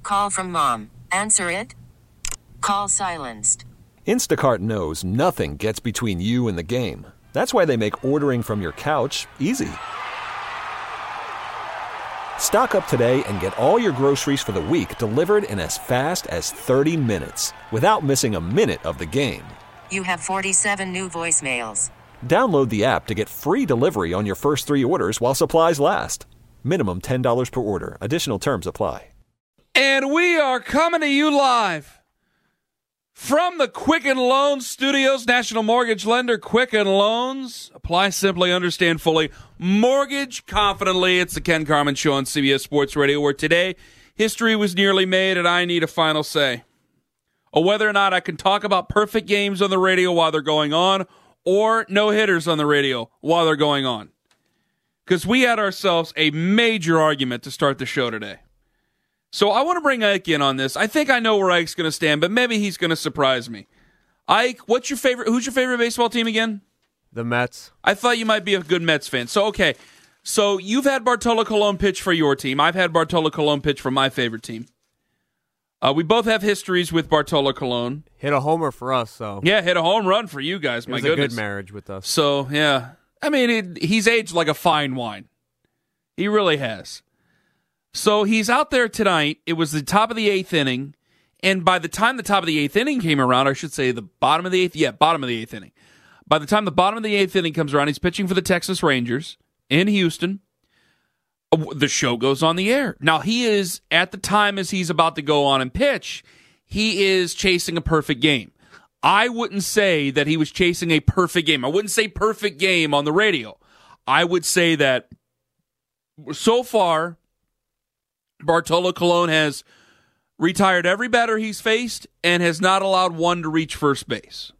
Call from mom. Answer it. Call silenced. Instacart knows nothing gets between you and the game. That's why they make ordering from your couch easy. Stock up today and get all your groceries for the week delivered in as fast as 30 minutes without missing a minute of the game. You have 47 new voicemails. Download the app to get free delivery on your first 3 orders while supplies last. Minimum $10 per order. Additional terms apply. And we are coming to you live from the Quicken Loans Studios. National mortgage lender, Quicken Loans. Apply simply, understand fully, mortgage confidently. It's the Ken Carman Show on CBS Sports Radio, where today history was nearly made and I need a final say. Or whether or not I can talk about perfect games on the radio while they're going on, or no-hitters on the radio while they're going on. Because we had ourselves a major argument to start the show today. So I want to bring Ike in on this. I think I know where Ike's going to stand, but maybe he's going to surprise me. Ike, who's your favorite baseball team again? The Mets. I thought you might be a good Mets fan. So, okay. So you've had Bartolo Colon pitch for your team. I've had Bartolo Colon pitch for my favorite team. We both have histories with Bartolo Colon. Hit a homer for us, so. Yeah, hit a home run for you guys. My goodness. It was a good marriage with us. So, yeah. I mean, he's aged like a fine wine. He really has. So he's out there tonight. It was the top of the 8th inning. And by the time the top of the 8th inning came around, I should say the bottom of the 8th. Yeah, bottom of the 8th inning. By the time the bottom of the 8th inning comes around, he's pitching for the Texas Rangers in Houston. The show goes on the air. Now, he is, at the time as he's about to go on and pitch, he is chasing a perfect game. I wouldn't say that he was chasing a perfect game. I wouldn't say perfect game on the radio. I would say that so far, Bartolo Colon has retired every batter he's faced and has not allowed one to reach first base.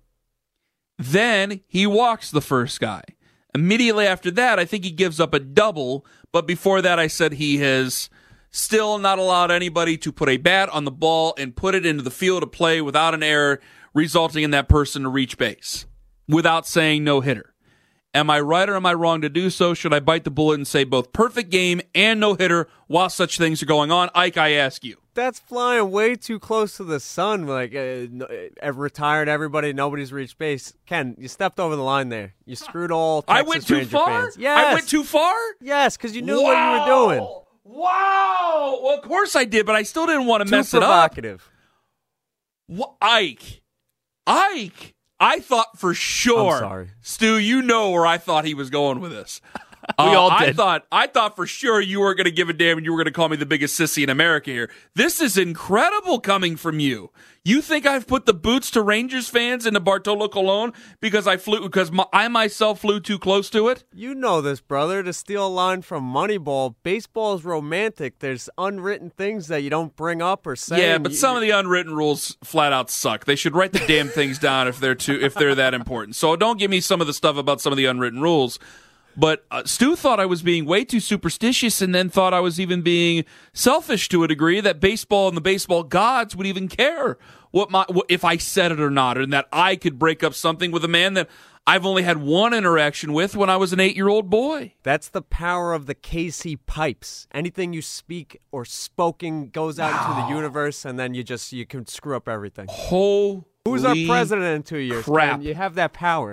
Then he walks the first guy. Immediately after that, I think he gives up a double, but before that I said he has still not allowed anybody to put a bat on the ball and put it into the field of play without an error, resulting in that person to reach base, without saying no hitter. Am I right or am I wrong to do so? Should I bite the bullet and say both perfect game and no hitter while such things are going on? Ike, I ask you. That's flying way too close to the sun. Like, retired everybody, nobody's reached base. Ken, you stepped over the line there. You screwed all Texas I went too Ranger far? fans. Yes. I went too far? Yes, because you knew what you were doing. Wow! Well, of course I did, but I still didn't want to mess it up. Too provocative. Ike, I thought for sure. I'm sorry. Stu, you know where I thought he was going with this. We all did. I thought for sure you weren't going to give a damn and you were going to call me the biggest sissy in America here. This is incredible coming from you. You think I've put the boots to Rangers fans into Bartolo Colon because I myself flew too close to it? You know this, brother. To steal a line from Moneyball, baseball is romantic. There's unwritten things that you don't bring up or say. Yeah, but some of the unwritten rules flat out suck. They should write the damn things down if they're that important. So don't give me some of the stuff about some of the unwritten rules. But Stu thought I was being way too superstitious and then thought I was even being selfish to a degree that baseball and the baseball gods would even care if I said it or not, and that I could break up something with a man that I've only had one interaction with when I was an 8-year-old boy. That's the power of the KC pipes. Anything you speak or spoken goes out into the universe, and then you can screw up everything. Who's our president in 2 years? Crap. Ken? You have that power.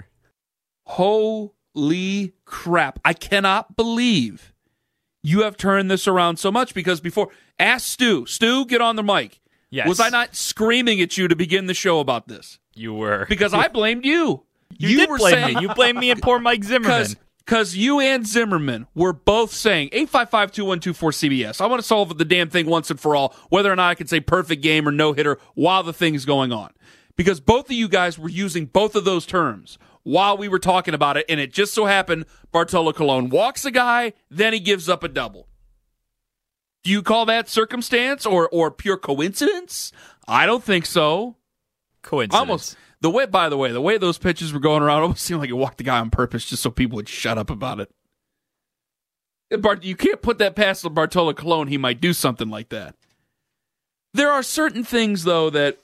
Holy crap. I cannot believe you have turned this around so much, because before, ask Stu. Stu, get on the mic. Yes. Was I not screaming at you to begin the show about this? You were. Because I blamed you. You did blame me. You blamed me and poor Mike Zimmerman. Because you and Zimmerman were both saying 855-2124-CBS. I want to solve the damn thing once and for all, whether or not I can say perfect game or no hitter while the thing's going on. Because both of you guys were using both of those terms while we were talking about it, and it just so happened Bartolo Colon walks a guy, then he gives up a double. Do you call that circumstance or pure coincidence? I don't think so. Coincidence. By the way those pitches were going around, almost seemed like he walked the guy on purpose just so people would shut up about it. You can't put that past Bartolo Colon. He might do something like that. There are certain things, though, that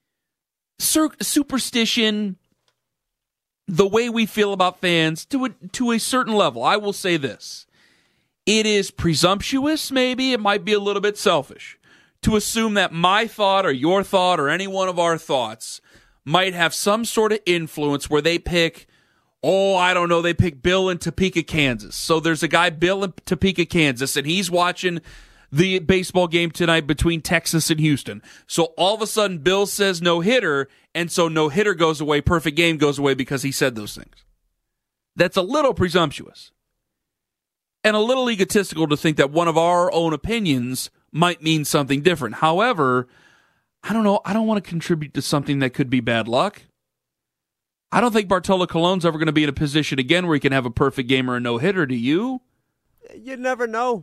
superstition, the way we feel about fans, to a certain level, I will say this. It is presumptuous, maybe. It might be a little bit selfish to assume that my thought or your thought or any one of our thoughts might have some sort of influence where they pick, I don't know, they pick Bill in Topeka, Kansas. So there's a guy, Bill in Topeka, Kansas, and he's watching the baseball game tonight between Texas and Houston. So all of a sudden, Bill says no-hitter, and so no-hitter goes away, perfect game goes away because he said those things. That's a little presumptuous and a little egotistical to think that one of our own opinions might mean something different. However, I don't know. I don't want to contribute to something that could be bad luck. I don't think Bartolo Colon's ever going to be in a position again where he can have a perfect game or a no-hitter. Do you? You never know.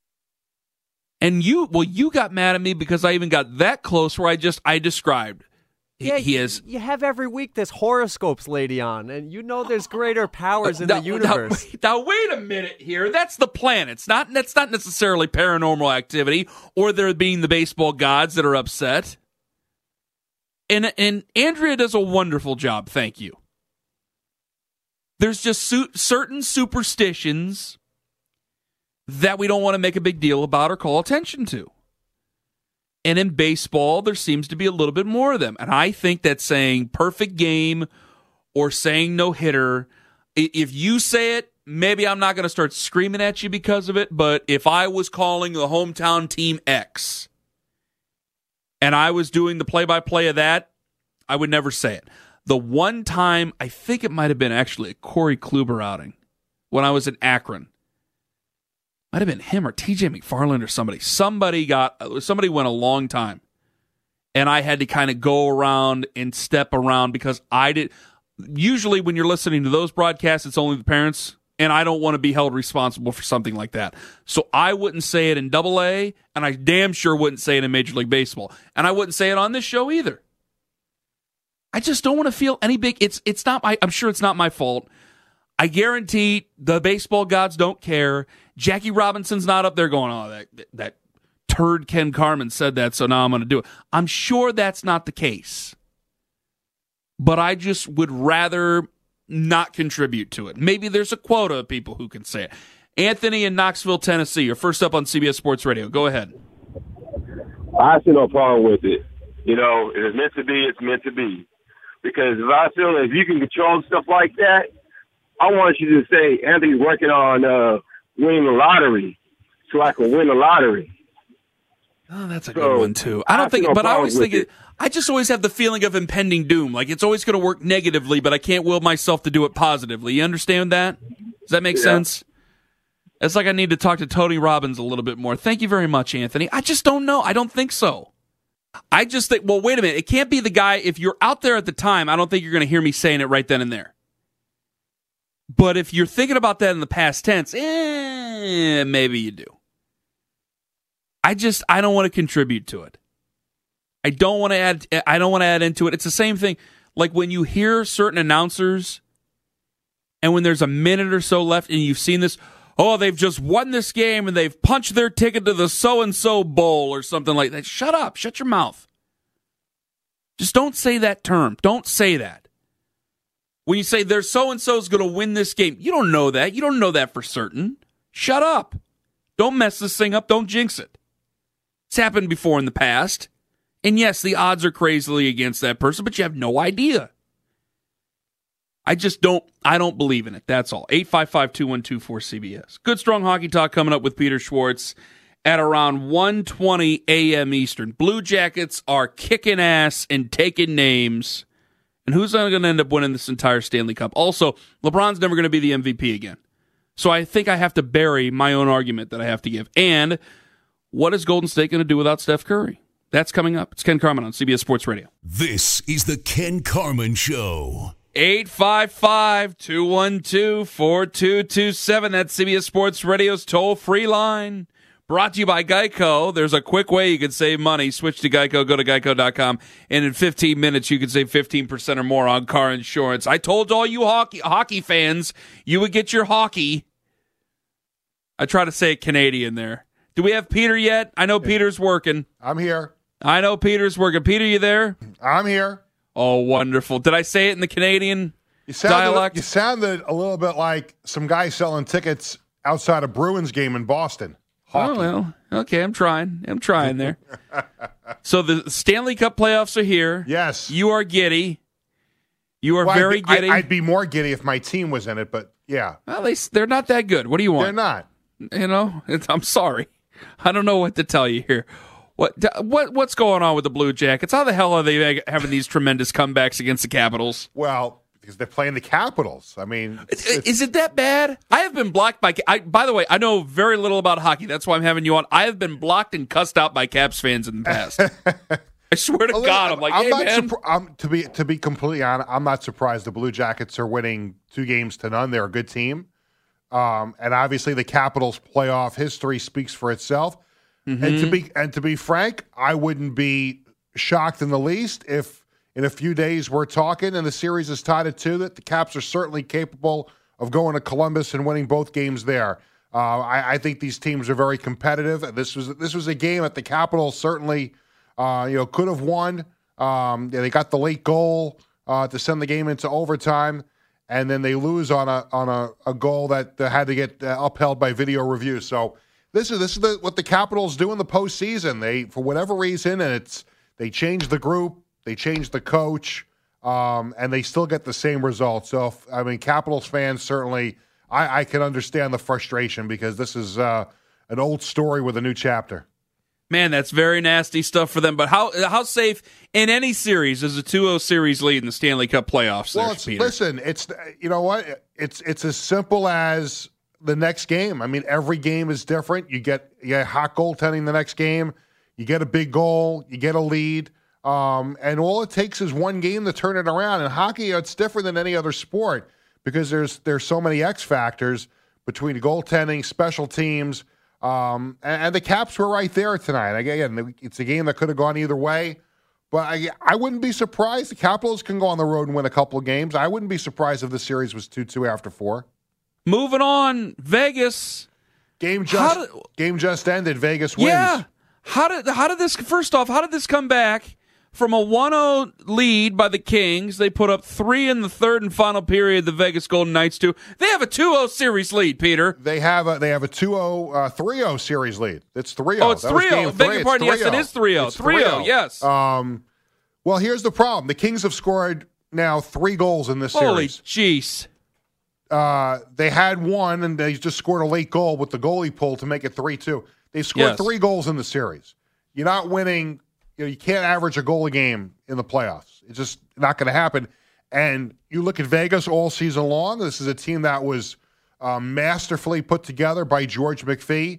And you got mad at me because I even got that close where I described. Yeah, you have every week this horoscopes lady on, and you know there's greater powers in the universe. Now, wait a minute here. That's the planets. That's not necessarily paranormal activity or there being the baseball gods that are upset. And Andrea does a wonderful job. Thank you. There's just certain superstitions that we don't want to make a big deal about or call attention to. And in baseball, there seems to be a little bit more of them. And I think that saying perfect game or saying no-hitter, if you say it, maybe I'm not going to start screaming at you because of it, but if I was calling the hometown team X and I was doing the play-by-play of that, I would never say it. The one time, I think it might have been actually a Corey Kluber outing when I was in Akron. Might have been him or TJ McFarland or somebody. Somebody went a long time. And I had to kind of go around and step around because usually when you're listening to those broadcasts, it's only the parents, and I don't want to be held responsible for something like that. So I wouldn't say it in AA, and I damn sure wouldn't say it in Major League Baseball. And I wouldn't say it on this show either. I just don't want to feel any big, it's not I'm sure it's not my fault. I guarantee the baseball gods don't care. Jackie Robinson's not up there going, that turd Ken Carman said that, so now I'm going to do it. I'm sure that's not the case. But I just would rather not contribute to it. Maybe there's a quota of people who can say it. Anthony in Knoxville, Tennessee, you're first up on CBS Sports Radio. Go ahead. I see no problem with it. You know, if it's meant to be, it's meant to be. Because if I feel if you can control stuff like that, I want you to say Anthony's working on winning the lottery so I can win the lottery. Oh, that's a good one, too. I don't think, but I always think I just always have the feeling of impending doom. Like it's always going to work negatively, but I can't will myself to do it positively. You understand that? Does that make sense? It's like I need to talk to Tony Robbins a little bit more. Thank you very much, Anthony. I just don't know. I don't think so. I just think, well, wait a minute. It can't be the guy. If you're out there at the time, I don't think you're going to hear me saying it right then and there. But if you're thinking about that in the past tense, maybe you do. I don't want to contribute to it. I don't want to add into it. It's the same thing. Like when you hear certain announcers and when there's a minute or so left and you've seen this, they've just won this game and they've punched their ticket to the so-and-so bowl or something like that. Shut up. Shut your mouth. Just don't say that term. Don't say that. When you say there's so-and-so's going to win this game, you don't know that. You don't know that for certain. Shut up. Don't mess this thing up. Don't jinx it. It's happened before in the past. And yes, the odds are crazily against that person, but you have no idea. I don't believe in it. That's all. 855-212-4CBS. Good, strong hockey talk coming up with Peter Schwartz at around 1:20 a.m. Eastern. Blue Jackets are kicking ass and taking names. And who's going to end up winning this entire Stanley Cup? Also, LeBron's never going to be the MVP again. So I think I have to bury my own argument that I have to give. And what is Golden State going to do without Steph Curry? That's coming up. It's Ken Carman on CBS Sports Radio. This is the Ken Carman Show. 855-212-4227. That's CBS Sports Radio's toll-free line. Brought to you by Geico. There's a quick way you can save money. Switch to Geico. Go to geico.com. And in 15 minutes, you can save 15% or more on car insurance. I told all you hockey fans you would get your hockey. I try to say it Canadian there. Do we have Peter yet? I know Peter's working. I'm here. I know Peter's working. Peter, you there? I'm here. Oh, wonderful. Did I say it in the Canadian dialect? You sounded a little bit like some guy selling tickets outside a Bruins game in Boston. Hockey. Oh, well, Okay, I'm trying there. So the Stanley Cup playoffs are here. Yes. You are giddy. You are very giddy. I'd be more giddy if my team was in it, but yeah. Well, they're not that good. What do you want? They're not. You know, I'm sorry. I don't know what to tell you here. What's going on with the Blue Jackets? How the hell are they having these tremendous comebacks against the Capitals? Well, because they're playing the Capitals. I mean, is it that bad? I have been blocked by. By the way, I know very little about hockey. That's why I'm having you on. I have been blocked and cussed out by Caps fans in the past. I swear to God, I'm like, hey, man. To be completely honest, I'm not surprised the Blue Jackets are winning 2-0. They're a good team, and obviously the Capitals' playoff history speaks for itself. Mm-hmm. And to be frank, I wouldn't be shocked in the least if in a few days we're talking and the series is tied at 2 that the Caps are certainly capable of going to Columbus and winning both games there. I think these teams are very competitive. This was a game that the Capitals certainly could have won. They got the late goal to send the game into overtime, and then they lose on a goal that had to get upheld by video review. So this is what the Capitals do in the postseason. They, for whatever reason, and they change the group, they change the coach, and they still get the same result. So, Capitals fans certainly, I can understand the frustration because this is an old story with a new chapter. Man, that's very nasty stuff for them. But how safe in any series is a 2-0 series lead in the Stanley Cup playoffs? Well, listen, it's you know what? It's as simple as the next game. I mean, every game is different. You get hot goaltending the next game. You get a big goal. You get a lead. And all it takes is one game to turn it around. In hockey, it's different than any other sport because there's so many X factors between goaltending, special teams, and the Caps were right there tonight. Again, it's a game that could have gone either way. But I wouldn't be surprised. The Capitals can go on the road and win a couple of games. I wouldn't be surprised if the series was 2-2 after 4. Moving on, Vegas. Game just ended. Vegas wins. Yeah. How did this come back from a 1-0 lead by the Kings? They put up 3 in the third and final period. The Vegas Golden Knights do. They have a 2-0 series lead, Peter. They have a 3-0 series lead. It's 3-0. Oh, it's 3-0. Beg your pardon. Yes, it is 3-0. 3-0. Yes. Well, here's the problem. The Kings have scored now 3 goals in this series. Holy jeez. They had one, and they just scored a late goal with the goalie pull to make it 3-2. They scored 3 goals in the series. You're not winning. You can't average a goal a game in the playoffs. It's just not going to happen. And you look at Vegas all season long. This is a team that was masterfully put together by George McPhee.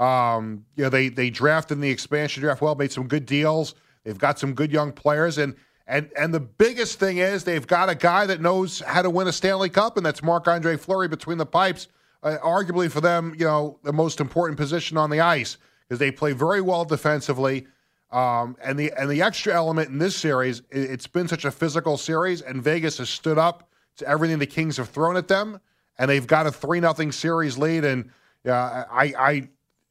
They drafted in the expansion draft well, made some good deals. They've got some good young players, and the biggest thing is they've got a guy that knows how to win a Stanley Cup, and that's Marc-Andre Fleury between the pipes. Arguably for them, the most important position on the ice because they play very well defensively. And the extra element in this series, it's been such a physical series, and Vegas has stood up to everything the Kings have thrown at them, and they've got a 3-0 series lead. And I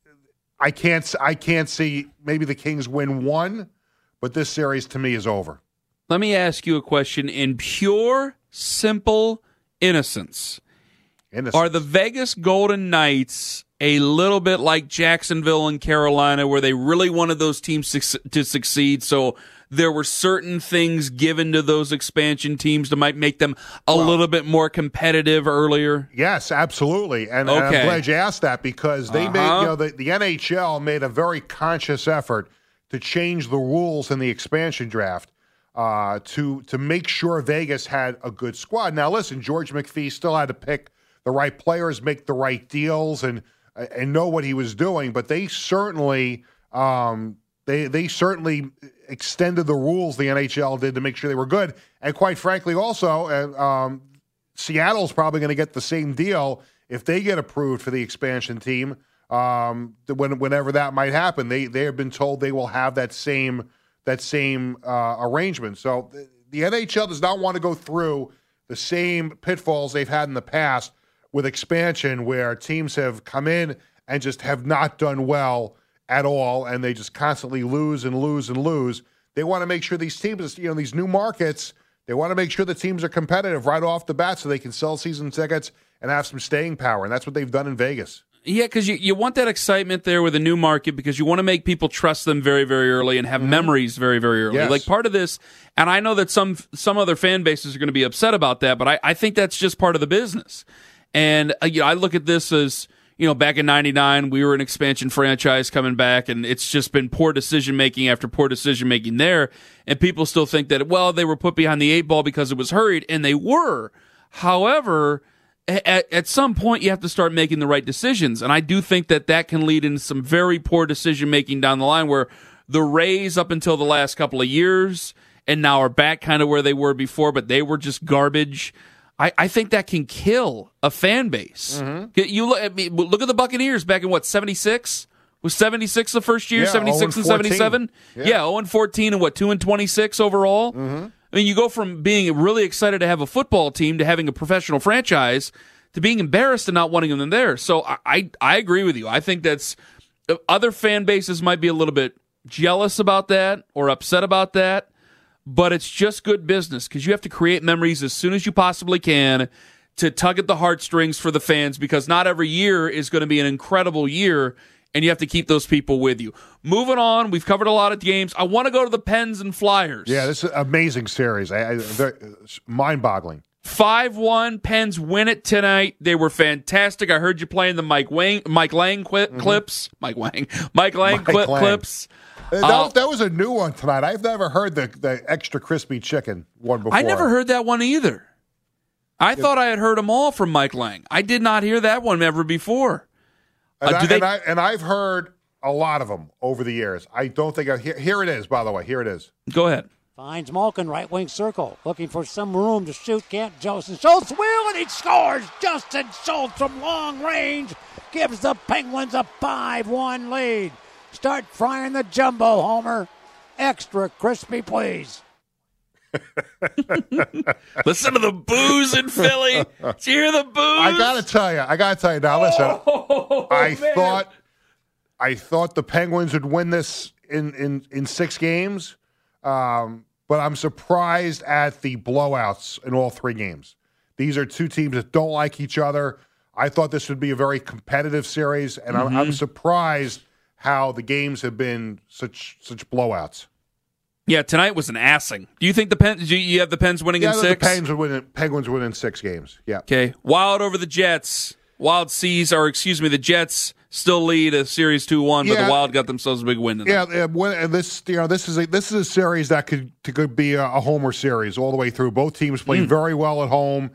can't see maybe the Kings win 1, but this series to me is over. Let me ask you a question in pure, simple innocence. Are the Vegas Golden Knights a little bit like Jacksonville and Carolina where they really wanted those teams to succeed, so there were certain things given to those expansion teams that might make them a little bit more competitive earlier? Yes, absolutely. And I'm glad you asked that because they made, the NHL made a very conscious effort to change the rules in the expansion draft to make sure Vegas had a good squad. Now, listen, George McPhee still had to pick the right players, make the right deals, and know what he was doing. But they certainly they certainly extended the rules the NHL did to make sure they were good. And quite frankly, also, Seattle's probably going to get the same deal if they get approved for the expansion team. Whenever that might happen, they have been told they will have that same arrangement. So the NHL does not want to go through the same pitfalls they've had in the past with expansion, where teams have come in and just have not done well at all, and they just constantly lose and lose and lose. They want to make sure these teams, these new markets, they want to make sure the teams are competitive right off the bat so they can sell season tickets and have some staying power, and that's what they've done in Vegas. Yeah, because you want that excitement there with a new market because you want to make people trust them very, very early and have memories very, very early. Yes. Like part of this, and I know that some other fan bases are going to be upset about that, but I think that's just part of the business. And I look at this as, back in '99, we were an expansion franchise coming back, and it's just been poor decision-making after poor decision-making there. And people still think that, they were put behind the 8 ball because it was hurried, and they were. However, at some point, you have to start making the right decisions. And I do think that can lead into some very poor decision-making down the line where the Rays, up until the last couple of years, and now are back kind of where they were before, but they were just garbage. I think that can kill a fan base. You look at the Buccaneers back in 76? Was 76 the first year? 76 and 77? Yeah, 0-14 and 2-26 overall? I mean, you go from being really excited to have a football team to having a professional franchise to being embarrassed and not wanting them there. So I agree with you. I think that's other fan bases might be a little bit jealous about that or upset about that. But it's just good business because you have to create memories as soon as you possibly can to tug at the heartstrings for the fans because not every year is going to be an incredible year, and you have to keep those people with you. Moving on, we've covered a lot of games. I want to go to the Pens and Flyers. Yeah, this is an amazing series. Mind-boggling. 5-1, Pens win it tonight. They were fantastic. I heard you playing the Mike Lang clips. Mike Lang clips. That was a new one tonight. I've never heard the extra crispy chicken one before. I never heard that one either. I thought I had heard them all from Mike Lang. I did not hear that one ever before. And I've heard a lot of them over the years. I don't think here it is, by the way. Here it is. Go ahead. Finds Malkin, right wing circle, looking for some room to shoot. Can't. Justin Schultz will, and he scores. Justin Schultz from long range gives the Penguins a 5-1 lead. Start frying the jumbo, Homer. Extra crispy, please. Listen to the boos in Philly. Did you hear the boos? I gotta tell you. Now listen. I thought the Penguins would win this in 6 games, but I'm surprised at the blowouts in all 3 games. These are 2 teams that don't like each other. I thought this would be a very competitive series, and I'm surprised how the games have been such blowouts. Yeah, tonight was an assing. Do you think the Pens? You have the Pens winning in 6? The Penguins would win in 6 games. Yeah. Okay. Wild over the Jets. The Jets still lead a series 2-1, but the Wild got themselves a big win tonight. Yeah, and this is a series that could be a homer series all the way through. Both teams played very well at home.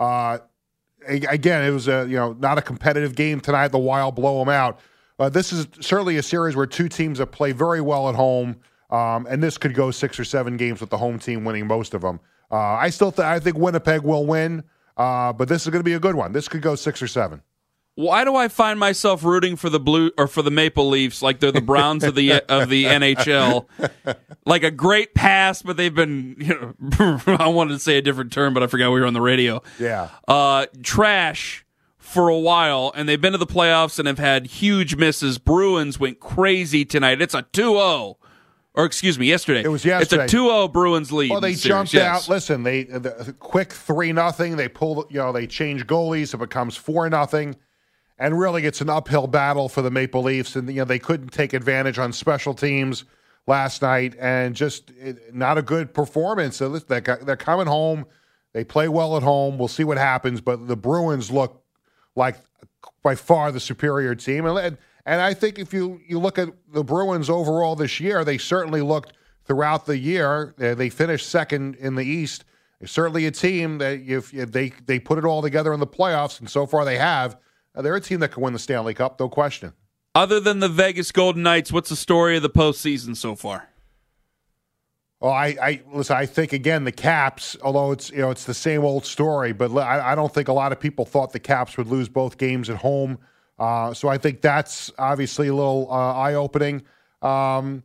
Again, it was not a competitive game tonight. The Wild blow them out. This is certainly a series where 2 teams that play very well at home, and this could go 6 or 7 games with the home team winning most of them. I think Winnipeg will win, but this is going to be a good one. This could go 6 or 7. Why do I find myself rooting for the Maple Leafs like they're the Browns of the NHL? Like a great pass, but they've been I wanted to say a different term, but I forgot we were on the radio. Yeah. Trash for a while, and they've been to the playoffs and have had huge misses. Bruins went crazy tonight. It's a 2-0. Or excuse me, yesterday. It was yesterday. It's a 2-0 Bruins lead. Well, they jumped out. Listen, the quick 3-0. They pulled. They changed goalies. It becomes 4-0, and really it's an uphill battle for the Maple Leafs. And they couldn't take advantage on special teams last night, and just not a good performance. So they're coming home. They play well at home. We'll see what happens. But the Bruins look like by far the superior team. And I think if you look at the Bruins overall this year, they certainly looked throughout the year. They finished second in the East. They're certainly a team that if they put it all together in the playoffs, and so far they have, they're a team that can win the Stanley Cup, no question. Other than the Vegas Golden Knights, what's the story of the postseason so far? Well, listen. I think again the Caps, although it's the same old story, but I don't think a lot of people thought the Caps would lose both games at home. So I think that's obviously a little eye-opening. But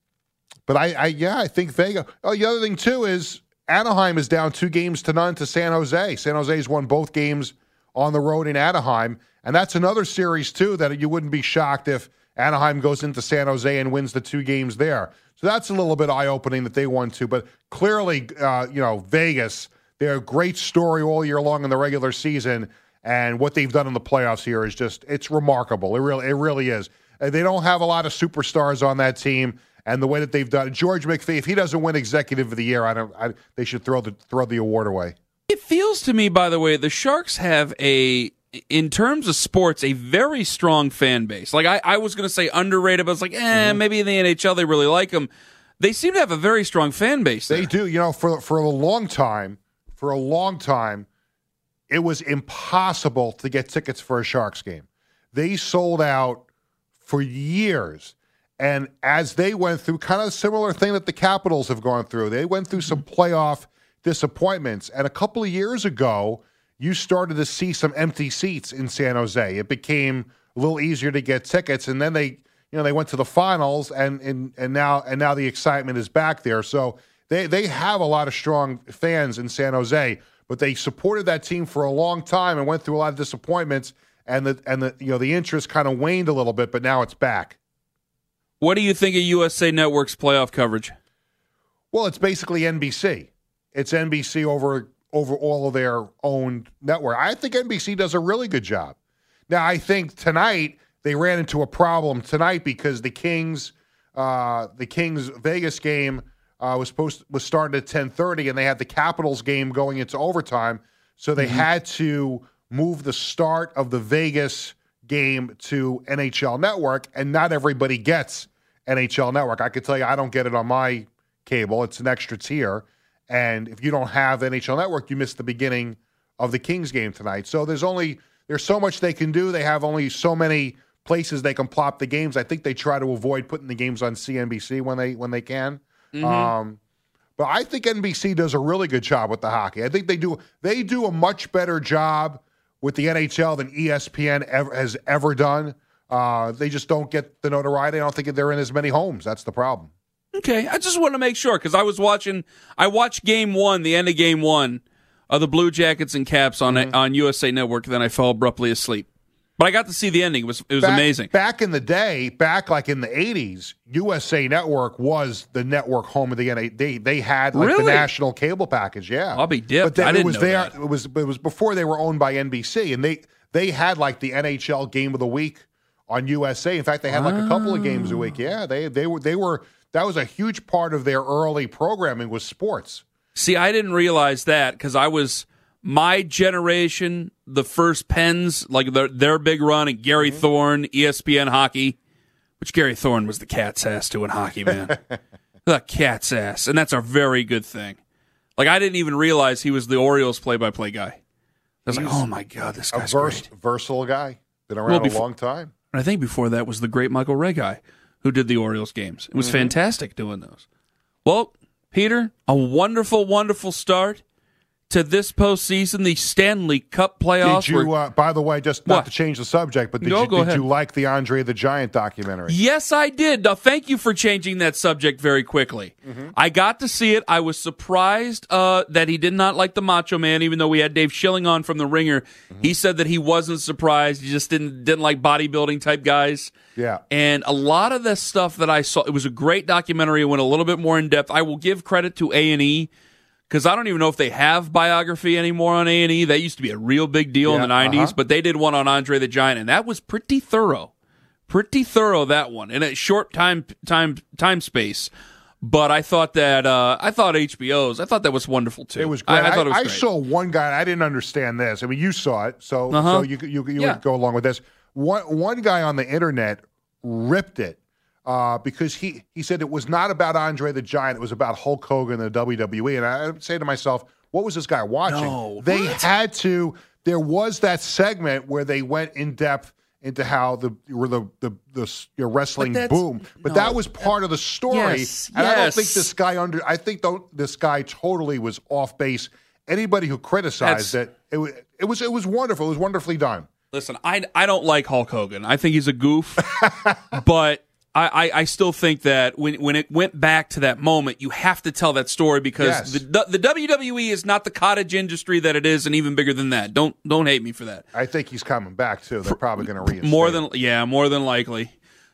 I think Vegas. Oh, the other thing too is Anaheim is down 2-0 to San Jose. San Jose's won both games on the road in Anaheim, and that's another series too that you wouldn't be shocked if Anaheim goes into San Jose and wins the 2 games there. So that's a little bit eye-opening that they won too. But clearly, Vegas, they're a great story all year long in the regular season. And what they've done in the playoffs here is it's remarkable. It really is. They don't have a lot of superstars on that team, and the way that they've done it, George McPhee, if he doesn't win Executive of the Year, they should throw the award away. It feels to me, by the way, the Sharks have in terms of sports, a very strong fan base. Like I was going to say underrated, but I was like, maybe in the NHL they really like them. They seem to have a very strong fan base there. They do. You know, for a long time, it was impossible to get tickets for a Sharks game. They sold out for years. And as they went through kind of a similar thing that the Capitals have gone through, they went through some playoff disappointments. And a couple of years ago, you started to see some empty seats in San Jose. It became a little easier to get tickets. And then they went to the finals, and now the excitement is back there. So they have a lot of strong fans in San Jose. But they supported that team for a long time and went through a lot of disappointments, and the interest kind of waned a little bit, but now it's back. What do you think of USA Network's playoff coverage? Well, it's basically NBC. It's NBC over all of their own network. I think NBC does a really good job. Now, I think tonight they ran into a problem tonight because the Kings Vegas game was starting at 10:30, and they had the Capitals game going into overtime, so they had to move the start of the Vegas game to NHL Network, and not everybody gets NHL Network. I could tell you I don't get it on my cable. It's an extra tier, and if you don't have NHL Network, you miss the beginning of the Kings game tonight. So there's so much they can do. They have only so many places they can plop the games. I think they try to avoid putting the games on CNBC when they can. But I think NBC does a really good job with the hockey. I think they do a much better job with the NHL than ESPN has ever done. They just don't get the notoriety. I don't think they're in as many homes. That's the problem. Okay, I just want to make sure because I watched Game 1, the end of Game 1 of the Blue Jackets and Caps on USA Network. Then I fell abruptly asleep. But I got to see the ending. It was amazing. Back in the day, like in the 80s, USA Network was the network home of the NHL. They had the national cable package, yeah. I'll be dipped. But I didn't know that. It was before they were owned by NBC, and they had like the NHL Game of the Week on USA. In fact, they had like a couple of games a week. Yeah, they were. That was a huge part of their early programming was sports. See, I didn't realize that because I was my generation, the first Pens, like their big run, and Gary Thorne, ESPN hockey, which Gary Thorne was the cat's ass to in hockey, man. The cat's ass. And that's a very good thing. Like, I didn't even realize he was the Orioles play-by-play guy. I was like, oh, my God, this guy's great. Versatile guy. Been around a long time. And I think before that was the great Michael Ray guy who did the Orioles games. It was fantastic doing those. Well, Peter, a wonderful, wonderful start to this postseason, the Stanley Cup playoffs. Did you, by the way, just not to change the subject, but did you like the Andre the Giant documentary? Yes, I did. Now, thank you for changing that subject very quickly. I got to see it. I was surprised that he did not like the Macho Man, even though we had Dave Schilling on from The Ringer. He said that he wasn't surprised. He just didn't like bodybuilding type guys. Yeah. And a lot of the stuff that I saw, it was a great documentary. It went a little bit more in depth. I will give credit to A&E. Because I don't even know if they have biography anymore on A&E. That used to be a real big deal in the 90s, but they did one on Andre the Giant, and that was pretty thorough. Pretty thorough, that one, in a short time space. But I thought that HBO's. I thought that was wonderful too. It was great. I thought it was great. I saw one guy. And I didn't understand this. I mean, you saw it, so you would go along with this. One guy on the internet ripped it. Because he said it was not about Andre the Giant, it was about Hulk Hogan and the WWE. And I say to myself, what was this guy watching? No, they had to. There was that segment where they went in depth into how the wrestling boomed, but that was part of the story. Yes, and I don't think this guy this guy totally was off base. Anybody who criticized it was wonderful. It was wonderfully done. Listen, I don't like Hulk Hogan. I think he's a goof, but I still think that when it went back to that moment, you have to tell that story because the WWE is not the cottage industry that it is, and even bigger than that. Don't hate me for that. I think he's coming back too. They're probably going to reinstate more than likely.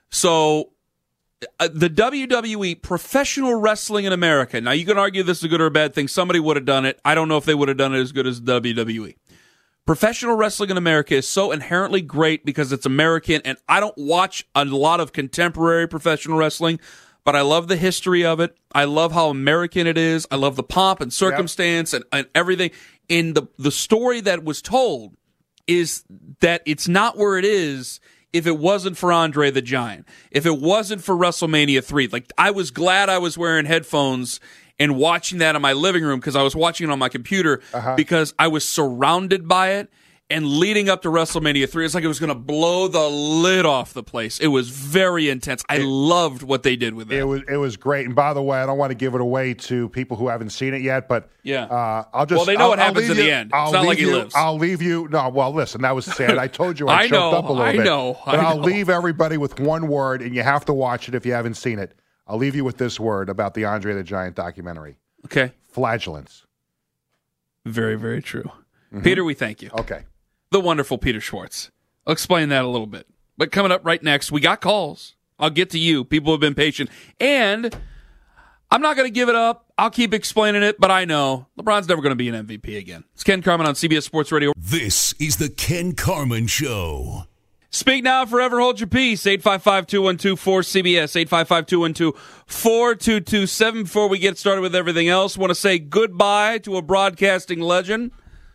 So the WWE, professional wrestling in America. Now you can argue this is a good or a bad thing. Somebody would have done it. I don't know if they would have done it as good as the WWE. Professional wrestling in America is so inherently great because it's American, and I don't watch a lot of contemporary professional wrestling, but I love the history of it. I love how American it is. I love the pomp and circumstance and everything. And the story that was told is that it's not where it is if it wasn't for Andre the Giant, if it wasn't for WrestleMania 3. Like, I was glad I was wearing headphones and watching that in my living room because I was watching it on my computer because I was surrounded by it. And leading up to WrestleMania 3, it's like it was going to blow the lid off the place. It was very intense. I loved what they did with it. It was great. And by the way, I don't want to give it away to people who haven't seen it yet, but I'll just... Well, they know what happens in the end. It's not like he lives. I'll leave you... No, well, listen, that was sad. I told you I choked up a little bit. But I'll leave everybody with one word, and you have to watch it if you haven't seen it. I'll leave you with this word about the Andre the Giant documentary. Okay. Flagellants. Very, very true. Peter, we thank you. Okay. The wonderful Peter Schwartz. I'll explain that a little bit. But coming up right next, we got calls. I'll get to you. People have been patient. And I'm not going to give it up. I'll keep explaining it, but I know LeBron's never going to be an MVP again. It's Ken Carman on CBS Sports Radio. This is the Ken Carman Show. Speak now, forever hold your peace. 855-212-4CBS, 855-212-4227. Before we get started with everything else, want to say goodbye to a broadcasting legend.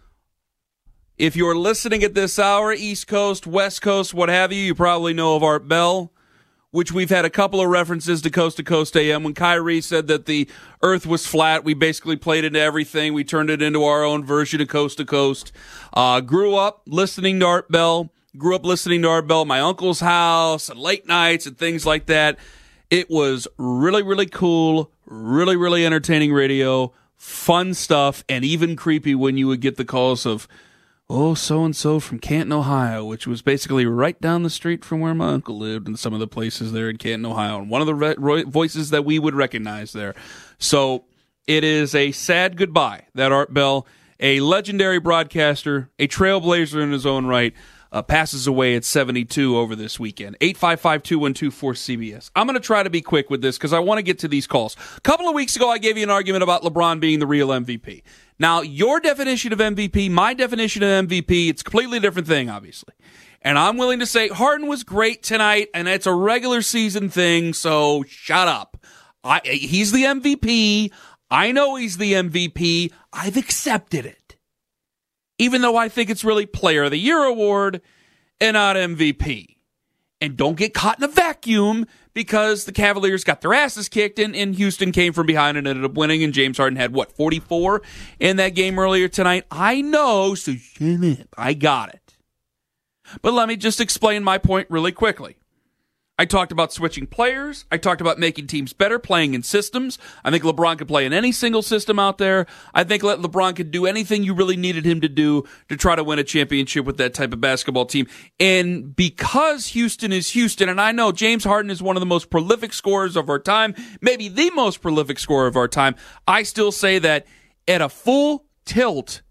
If you're listening at this hour, East Coast, West Coast, what have you probably know of Art Bell, which we've had a couple of references to Coast AM. When Kyrie said that the earth was flat, we basically played into everything. We turned it into our own version of Coast to Coast. Grew up listening to Art Bell. Grew up listening to Art Bell at my uncle's house and late nights and things like that. It was really, really cool, really, really entertaining radio, fun stuff, and even creepy when you would get the calls of, oh, so-and-so from Canton, Ohio, which was basically right down the street from where my uncle lived and some of the places there in Canton, Ohio, and one of the voices that we would recognize there. So it is a sad goodbye that Art Bell, a legendary broadcaster, a trailblazer in his own right, passes away at 72 over this weekend. 855-212-4CBS. I'm going to try to be quick with this because I want to get to these calls. A couple of weeks ago, I gave you an argument about LeBron being the real MVP. Now, your definition of MVP, my definition of MVP, it's a completely different thing, obviously. And I'm willing to say Harden was great tonight, and it's a regular season thing, so shut up. He's the MVP. I know he's the MVP. I've accepted it. Even though I think it's really Player of the Year award and not MVP. And don't get caught in a vacuum because the Cavaliers got their asses kicked and Houston came from behind and ended up winning, and James Harden had, 44 in that game earlier tonight? I know, so shut up. I got it. But let me just explain my point really quickly. I talked about switching players. I talked about making teams better, playing in systems. I think LeBron could play in any single system out there. I think LeBron could do anything you really needed him to do to try to win a championship with that type of basketball team. And because Houston is Houston, and I know James Harden is one of the most prolific scorers of our time, maybe the most prolific scorer of our time, I still say that at a full tilt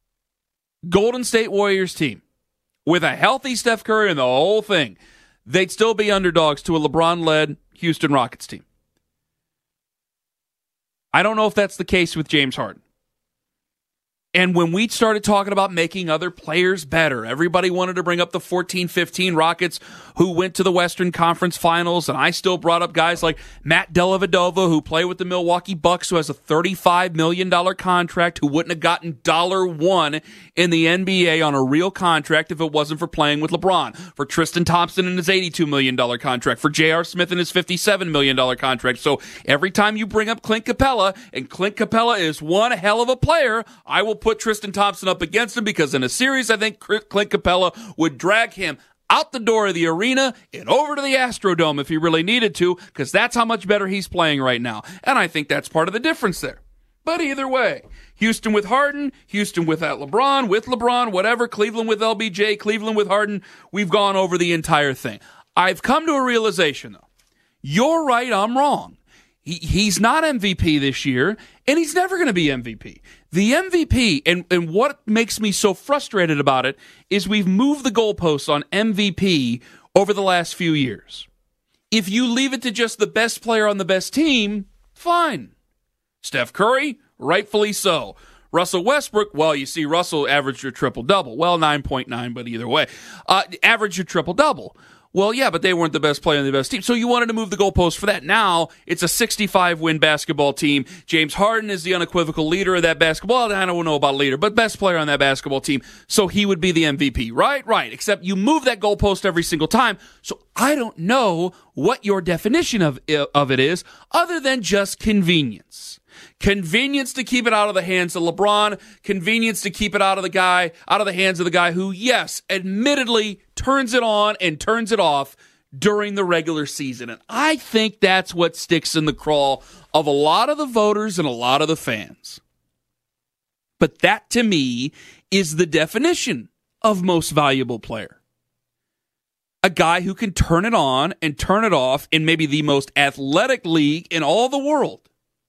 Golden State Warriors team with a healthy Steph Curry and the whole thing, they'd still be underdogs to a LeBron-led Houston Rockets team. I don't know if that's the case with James Harden. And when we started talking about making other players better, everybody wanted to bring up the 14-15 Rockets who went to the Western Conference Finals, and I still brought up guys like Matt Dellavedova, who play with the Milwaukee Bucks, who has a $35 million contract, who wouldn't have gotten $1 in the NBA on a real contract if it wasn't for playing with LeBron. For Tristan Thompson and his $82 million contract. For J.R. Smith and his $57 million contract. So every time you bring up Clint Capella, and Clint Capella is one hell of a player, I will put Tristan Thompson up against him because in a series, I think Clint Capella would drag him out the door of the arena and over to the Astrodome if he really needed to, because that's how much better he's playing right now. And I think that's part of the difference there. But either way, Houston with Harden, Houston without LeBron, with LeBron, whatever, Cleveland with LBJ, Cleveland with Harden, we've gone over the entire thing. I've come to a realization, though. You're right, I'm wrong. He's not MVP this year, and he's never going to be MVP. The MVP, and what makes me so frustrated about it, is we've moved the goalposts on MVP over the last few years. If you leave it to just the best player on the best team, fine. Steph Curry, rightfully so. Russell Westbrook, well, you see, Russell averaged a triple-double. Well, 9.9, but either way. Averaged a triple-double. Well, yeah, but they weren't the best player on the best team. So you wanted to move the goalpost for that. Now it's a 65-win basketball team. James Harden is the unequivocal leader of that basketball. I don't know about leader, but best player on that basketball team. So he would be the MVP, right? Right. Except you move that goalpost every single time. So I don't know what your definition of it is other than just convenience. Convenience to keep it out of the hands of LeBron. Convenience to keep it out of the hands of the guy who, yes, admittedly turns it on and turns it off during the regular season. And I think that's what sticks in the craw of a lot of the voters and a lot of the fans. But that, to me, is the definition of most valuable player. A guy who can turn it on and turn it off in maybe the most athletic league in all the world.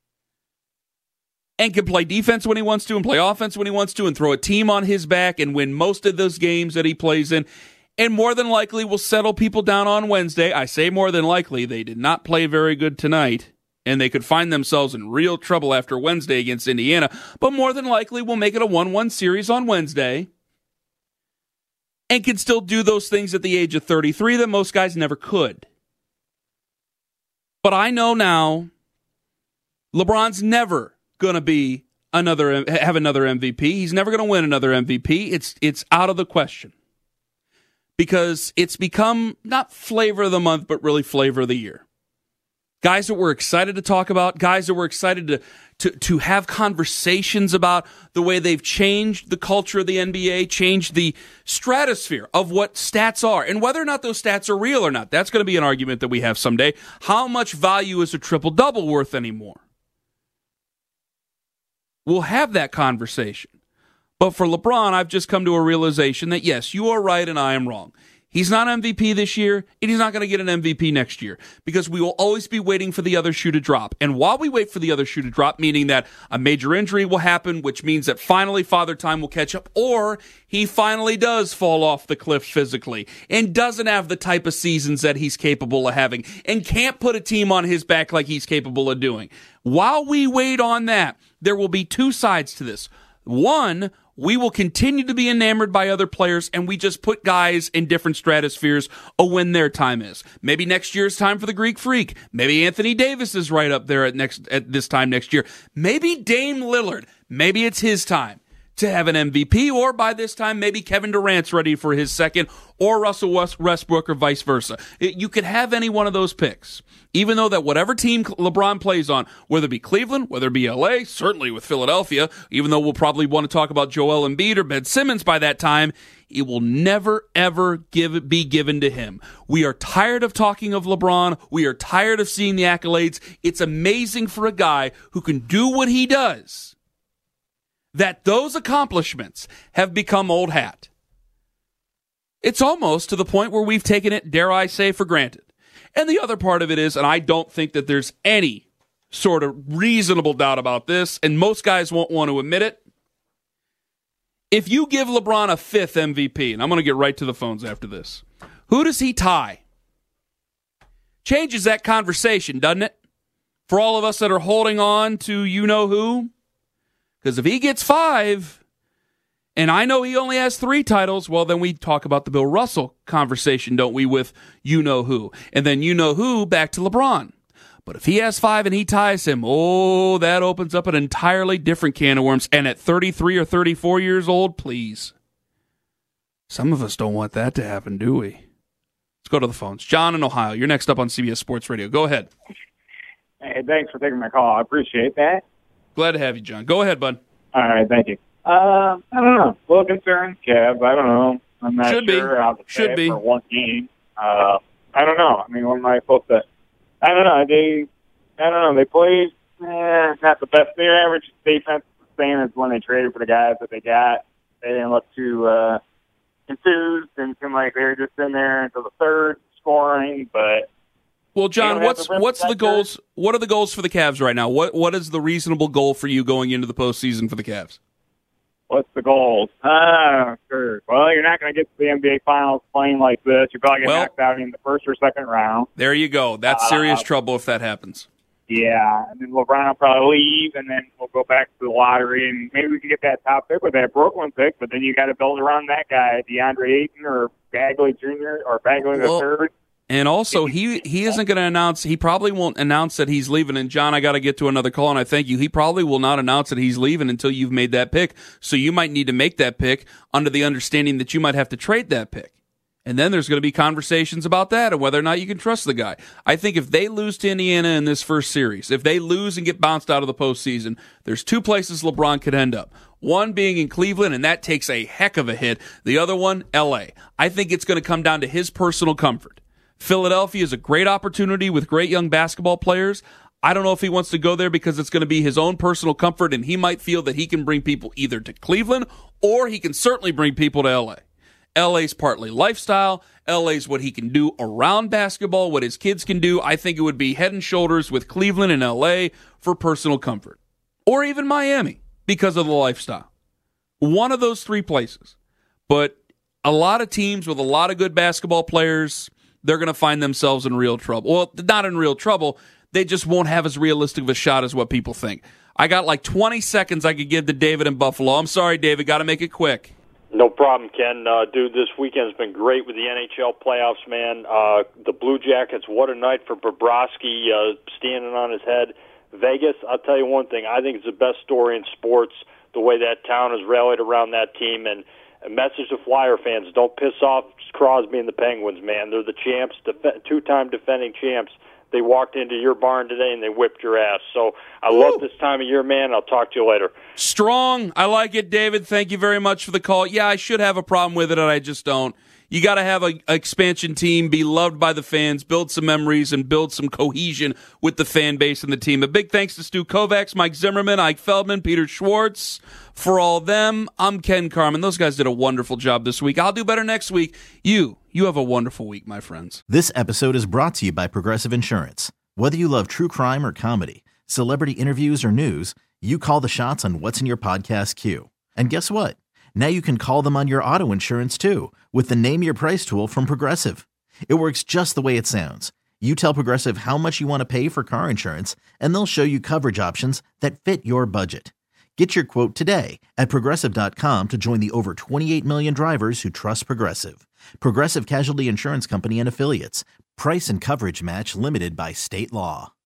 And can play defense when he wants to and play offense when he wants to and throw a team on his back and win most of those games that he plays in. And more than likely will settle people down on Wednesday. I say more than likely. They did not play very good tonight. And they could find themselves in real trouble after Wednesday against Indiana. But more than likely will make it a 1-1 series on Wednesday. And can still do those things at the age of 33 that most guys never could. But I know now LeBron's never going to have another MVP. He's never going to win another MVP. It's out of the question. Because it's become not flavor of the month, but really flavor of the year. Guys that we're excited to talk about, guys that we're excited to have conversations about the way they've changed the culture of the NBA, changed the stratosphere of what stats are, and whether or not those stats are real or not. That's going to be an argument that we have someday. How much value is a triple-double worth anymore? We'll have that conversation. But for LeBron, I've just come to a realization that, yes, you are right and I am wrong. He's not MVP this year, and he's not going to get an MVP next year because we will always be waiting for the other shoe to drop. And while we wait for the other shoe to drop, meaning that a major injury will happen, which means that finally Father Time will catch up, or he finally does fall off the cliff physically and doesn't have the type of seasons that he's capable of having and can't put a team on his back like he's capable of doing. While we wait on that, there will be two sides to this. One, we will continue to be enamored by other players, and we just put guys in different stratospheres of when their time is. Maybe next year is time for the Greek Freak. Maybe Anthony Davis is right up there at this time next year. Maybe Dame Lillard. Maybe it's his time to have an MVP, or by this time, maybe Kevin Durant's ready for his second, or Russell Westbrook, or vice versa. You could have any one of those picks. Even though that whatever team LeBron plays on, whether it be Cleveland, whether it be LA, certainly with Philadelphia, even though we'll probably want to talk about Joel Embiid or Ben Simmons by that time, it will never, ever be given to him. We are tired of talking of LeBron. We are tired of seeing the accolades. It's amazing for a guy who can do what he does, that those accomplishments have become old hat. It's almost to the point where we've taken it, dare I say, for granted. And the other part of it is, and I don't think that there's any sort of reasonable doubt about this, and most guys won't want to admit it, if you give LeBron a fifth MVP, and I'm going to get right to the phones after this, who does he tie? Changes that conversation, doesn't it? For all of us that are holding on to you-know-who? Because if he gets 5, and I know he only has 3 titles, well, then we talk about the Bill Russell conversation, don't we, with you-know-who. And then you-know-who back to LeBron. But if he has 5 and he ties him, oh, that opens up an entirely different can of worms. And at 33 or 34 years old, please. Some of us don't want that to happen, do we? Let's go to the phones. John in Ohio, you're next up on CBS Sports Radio. Go ahead. Hey, thanks for taking my call. I appreciate that. Glad to have you, John. Go ahead, bud. All right, thank you. I don't know. A little concerned, Kev. I don't know. I'm not sure how to say it for one game. I don't know. I mean, what am I supposed to? I don't know. They played not the best. Their average defense was the same as when they traded for the guys that they got. They didn't look too enthused and seemed like they were just in there until the third scoring. But well, John, what's the goals? What are the goals for the Cavs right now? What is the reasonable goal for you going into the postseason for the Cavs? What's the goals? Sure. Well, you're not going to get to the NBA Finals playing like this. You're probably going to knocked out in the first or second round. There you go. That's serious trouble if that happens. Yeah, and then LeBron will probably leave, and then we'll go back to the lottery, and maybe we can get that top pick with that Brooklyn pick, but then you got to build around that guy, DeAndre Ayton or Bagley Jr. or Bagley the third. And also, he isn't going to announce, he probably won't announce that he's leaving. And, John, I got to get to another call, and I thank you. He probably will not announce that he's leaving until you've made that pick. So you might need to make that pick under the understanding that you might have to trade that pick. And then there's going to be conversations about that and whether or not you can trust the guy. I think if they lose to Indiana in this first series, if they lose and get bounced out of the postseason, there's two places LeBron could end up. One being in Cleveland, and that takes a heck of a hit. The other one, L.A. I think it's going to come down to his personal comfort. Philadelphia is a great opportunity with great young basketball players. I don't know if he wants to go there because it's going to be his own personal comfort, and he might feel that he can bring people either to Cleveland or he can certainly bring people to L.A. LA's partly lifestyle. LA's what he can do around basketball, what his kids can do. I think it would be head and shoulders with Cleveland and LA for personal comfort. Or even Miami because of the lifestyle. One of those three places. But a lot of teams with a lot of good basketball players, they're going to find themselves in real trouble. Well, not in real trouble. They just won't have as realistic of a shot as what people think. I got like 20 seconds I could give to David in Buffalo. I'm sorry, David. Got to make it quick. No problem, Ken. Dude, this weekend's been great with the NHL playoffs, man. The Blue Jackets, what a night for Bobrovsky standing on his head. Vegas, I'll tell you one thing. I think it's the best story in sports, the way that town has rallied around that team. And a message to Flyer fans, don't piss off Crosby and the Penguins, man. They're the champs, two-time defending champs. They walked into your barn today and they whipped your ass. So I love this time of year, man. I'll talk to you later. Strong. I like it, David. Thank you very much for the call. Yeah, I should have a problem with it, and I just don't. You got to have an expansion team, be loved by the fans, build some memories, and build some cohesion with the fan base and the team. A big thanks to Stu Kovacs, Mike Zimmerman, Ike Feldman, Peter Schwartz. For all them, I'm Ken Carman. Those guys did a wonderful job this week. I'll do better next week. You have a wonderful week, my friends. This episode is brought to you by Progressive Insurance. Whether you love true crime or comedy, celebrity interviews or news, you call the shots on what's in your podcast queue. And guess what? Now you can call them on your auto insurance too with the Name Your Price tool from Progressive. It works just the way it sounds. You tell Progressive how much you want to pay for car insurance, and they'll show you coverage options that fit your budget. Get your quote today at Progressive.com to join the over 28 million drivers who trust Progressive. Progressive Casualty Insurance Company and Affiliates. Price and coverage match limited by state law.